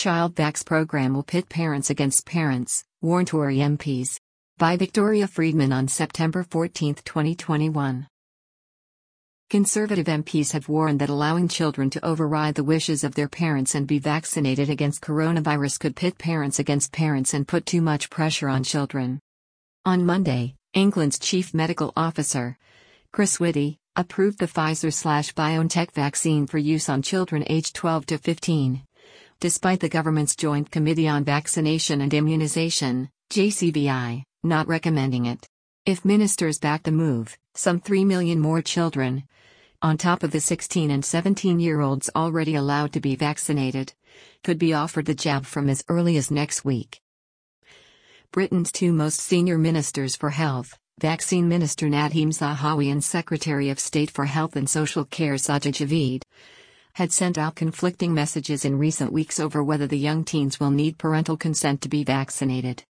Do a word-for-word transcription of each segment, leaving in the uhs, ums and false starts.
Child Vax program will pit parents against parents, warn Tory M Ps. By Victoria Friedman on September fourteenth, twenty twenty-one. Conservative M Ps have warned that allowing children to override the wishes of their parents and be vaccinated against coronavirus could pit parents against parents and put too much pressure on children. On Monday, England's chief medical officer, Chris Whitty, approved the Pfizer-BioNTech vaccine for use on children aged twelve to fifteen. Despite the government's Joint Committee on Vaccination and Immunization, J C V I, not recommending it. If ministers back the move, some three million more children, on top of the sixteen and seventeen-year-olds already allowed to be vaccinated, could be offered the jab from as early as next week. Britain's two most senior ministers for health, Vaccine Minister Nadhim Zahawi and Secretary of State for Health and Social Care Sajid Javid, had sent out conflicting messages in recent weeks over whether the young teens will need parental consent to be vaccinated.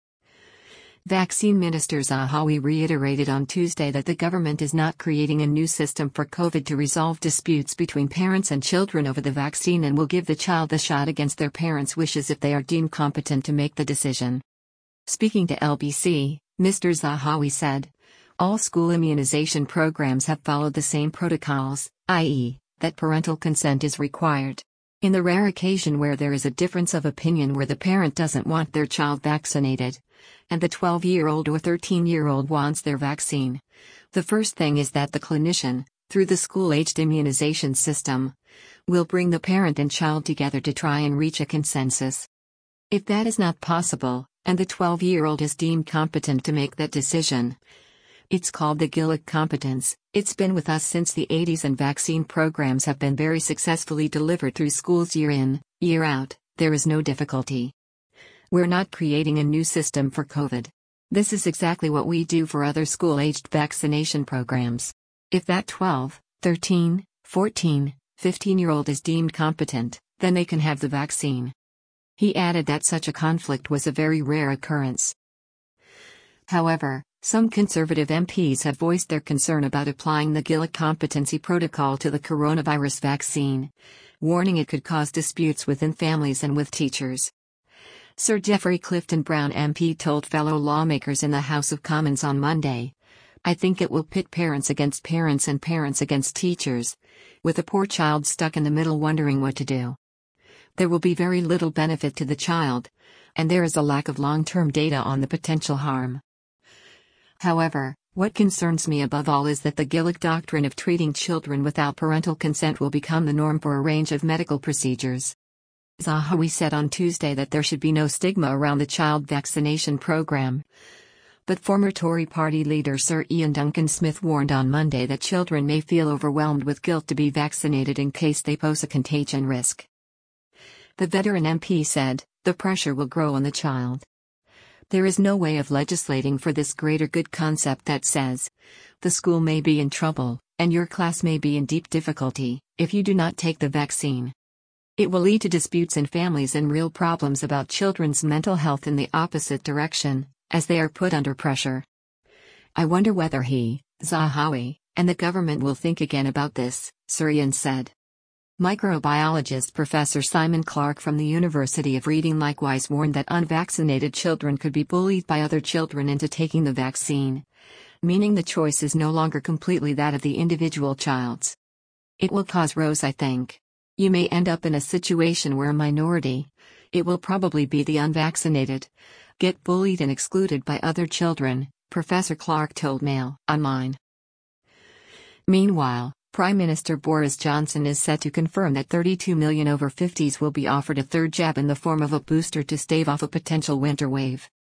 Vaccine Minister Zahawi reiterated on Tuesday that the government is not creating a new system for COVID to resolve disputes between parents and children over the vaccine and will give the child the shot against their parents' wishes if they are deemed competent to make the decision. Speaking to L B C, Mister Zahawi said, "All school immunization programs have followed the same protocols, that is, that parental consent is required. In the rare occasion where there is a difference of opinion where the parent doesn't want their child vaccinated, and the twelve-year-old or thirteen-year-old wants their vaccine, the first thing is that the clinician, through the school-aged immunization system, will bring the parent and child together to try and reach a consensus. If that is not possible, and the twelve-year-old is deemed competent to make that decision, it's called the Gillick competence. It's been with us since the eighties and vaccine programs have been very successfully delivered through schools year in, year out, there is no difficulty. We're not creating a new system for COVID. This is exactly what we do for other school-aged vaccination programs. If that twelve, thirteen, fourteen, fifteen-year-old is deemed competent, then they can have the vaccine." He added that such a conflict was a very rare occurrence. However, some conservative M Ps have voiced their concern about applying the Gillick competency protocol to the coronavirus vaccine, warning it could cause disputes within families and with teachers. Sir Geoffrey Clifton Brown M P told fellow lawmakers in the House of Commons on Monday, "I think it will pit parents against parents and parents against teachers, with a poor child stuck in the middle wondering what to do. There will be very little benefit to the child, and there is a lack of long-term data on the potential harm. However, what concerns me above all is that the Gillick doctrine of treating children without parental consent will become the norm for a range of medical procedures." Zahawi said on Tuesday that there should be no stigma around the child vaccination program. But former Tory party leader Sir Ian Duncan Smith warned on Monday that children may feel overwhelmed with guilt to be vaccinated in case they pose a contagion risk. The veteran M P said, "The pressure will grow on the child. There is no way of legislating for this greater good concept that says, the school may be in trouble, and your class may be in deep difficulty, if you do not take the vaccine. It will lead to disputes in families and real problems about children's mental health in the opposite direction, as they are put under pressure. I wonder whether he, Zahawi, and the government will think again about this," Sir Ian said. Microbiologist Professor Simon Clark from the University of Reading likewise warned that unvaccinated children could be bullied by other children into taking the vaccine, meaning the choice is no longer completely that of the individual child's. "It will cause rows, I think. You may end up in a situation where a minority, it will probably be the unvaccinated, get bullied and excluded by other children," Professor Clark told Mail Online. Meanwhile, Prime Minister Boris Johnson is set to confirm that thirty-two million over fifties will be offered a third jab in the form of a booster to stave off a potential winter wave.